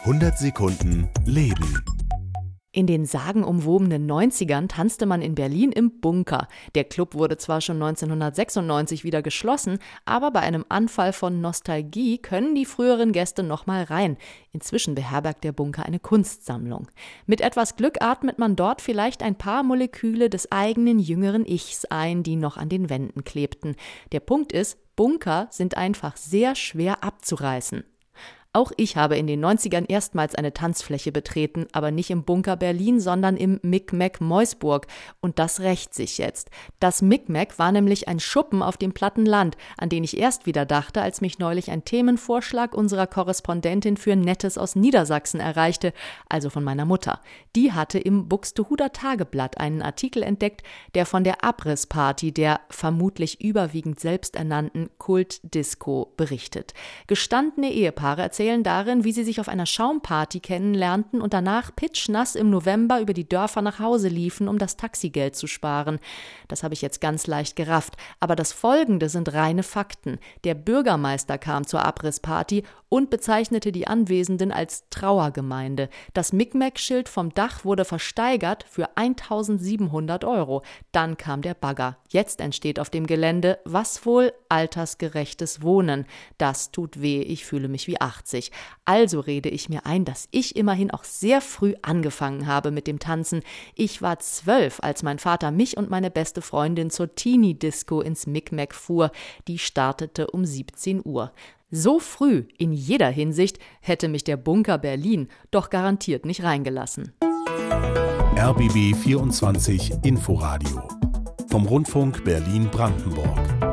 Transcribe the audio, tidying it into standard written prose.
100 Sekunden Leben. In den sagenumwobenen 90ern tanzte man in Berlin im Bunker. Der Club wurde zwar schon 1996 wieder geschlossen, aber bei einem Anfall von Nostalgie können die früheren Gäste noch mal rein. Inzwischen beherbergt der Bunker eine Kunstsammlung. Mit etwas Glück atmet man dort vielleicht ein paar Moleküle des eigenen jüngeren Ichs ein, die noch an den Wänden klebten. Der Punkt ist, Bunker sind einfach sehr schwer abzureißen. Auch ich habe in den 90ern erstmals eine Tanzfläche betreten, aber nicht im Bunker Berlin, sondern im Micmac Meusburg. Und das rächt sich jetzt. Das Micmac war nämlich ein Schuppen auf dem platten Land, an den ich erst wieder dachte, als mich neulich ein Themenvorschlag unserer Korrespondentin für Nettes aus Niedersachsen erreichte, also von meiner Mutter. Die hatte im Buxtehuder Tageblatt einen Artikel entdeckt, der von der Abrissparty der vermutlich überwiegend selbsternannten Kultdisco berichtet. Gestandene Ehepaare erzählen darin, wie sie sich auf einer Schaumparty kennenlernten und danach pitschnass im November über die Dörfer nach Hause liefen, um das Taxigeld zu sparen. Das habe ich jetzt ganz leicht gerafft, aber das Folgende sind reine Fakten. Der Bürgermeister kam zur Abrissparty und bezeichnete die Anwesenden als Trauergemeinde. Das Micmac-Schild vom Dach wurde versteigert für 1.700 €. Dann kam der Bagger. Jetzt entsteht auf dem Gelände, was wohl? Altersgerechtes Wohnen. Das tut weh, ich fühle mich wie 80. Also rede ich mir ein, dass ich immerhin auch sehr früh angefangen habe mit dem Tanzen. Ich war 12, als mein Vater mich und meine beste Freundin zur Teenie-Disco ins Micmac fuhr. Die startete um 17 Uhr. So früh, in jeder Hinsicht, hätte mich der Bunker Berlin doch garantiert nicht reingelassen. RBB 24 Inforadio vom Rundfunk Berlin-Brandenburg.